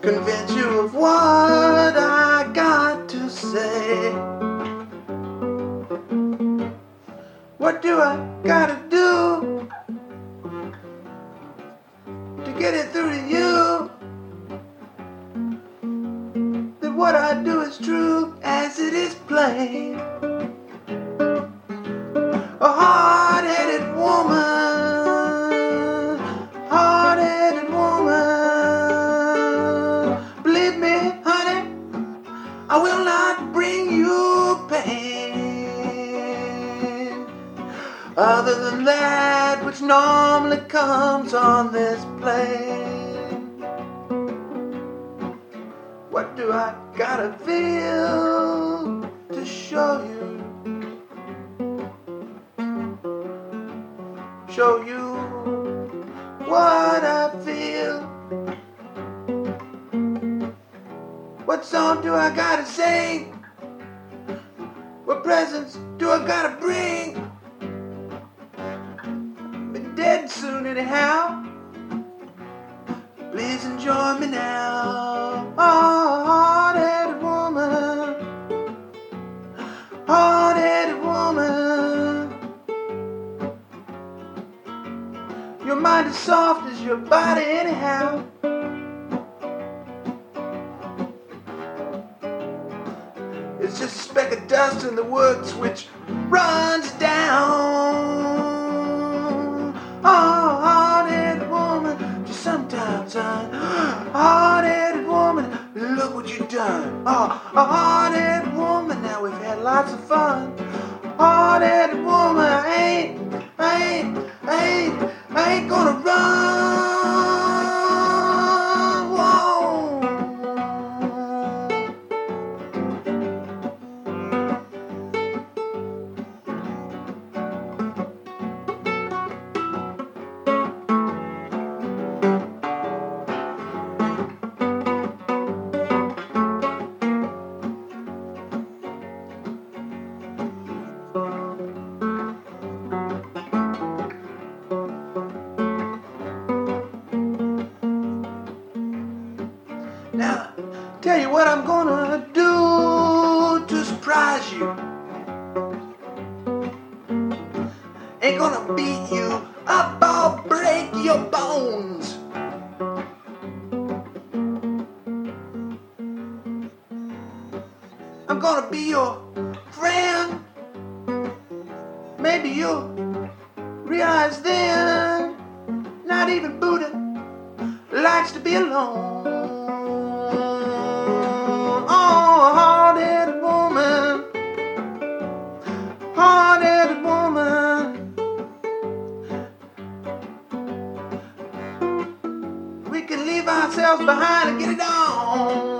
convince you of what I got to say. What do I gotta do to get it through to you that what I do is true as it is plain? A hard-headed woman, hard-headed woman. Believe me, honey, I will not bring you pain other than that which normally comes on this plane. What do I gotta feel to show you? Show you what I feel. What song do I gotta sing? What presents do I gotta bring? Be dead soon anyhow. Please enjoy me now. Oh, hard-headed woman, hard-headed woman. Your mind is soft as your body anyhow. It's just a speck of dust in the woods which runs down. Oh, hard-headed woman, just sometimes hard-headed woman, look what you done. Oh, a hard-headed woman, now we've had lots of fun. Hard-headed woman, I ain't gonna run. Whoa. Now, tell you what I'm gonna do to surprise you. Ain't gonna beat you up or break your bones. I'm gonna be your friend. Maybe you'll realize then not even Buddha likes to be alone. Oh, hard-headed woman, hard-headed woman. We can leave ourselves behind and get it on.